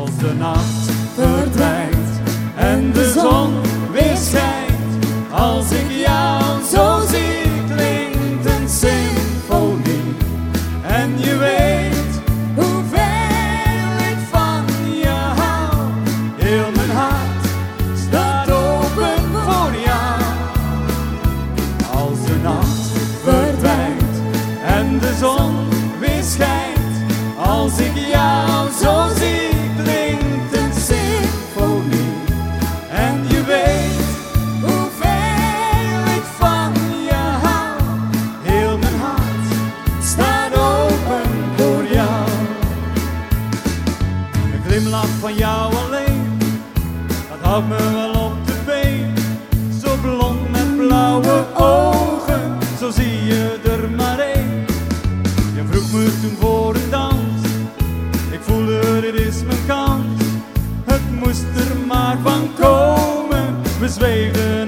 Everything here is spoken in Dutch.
Als de nacht verdwijnt en de zon weer schijnt, als ik jou zo zie, klinkt een symfonie. En je weet hoeveel ik van je hou. Heel mijn hart staat open voor jou. Als de nacht verdwijnt en de zon weer schijnt, als ik jou zo zie, klinkt een symfonie. En je weet hoeveel ik van je hou. Heel mijn hart staat open voor jou. Een glimlach van jou alleen, dat houdt me wel op de been. Zo blond met blauwe ogen, zo zie je er maar één. Je vroeg me toen voor een dans, ik voelde dit is mijn kans. Het moest er maar van komen, we zweefden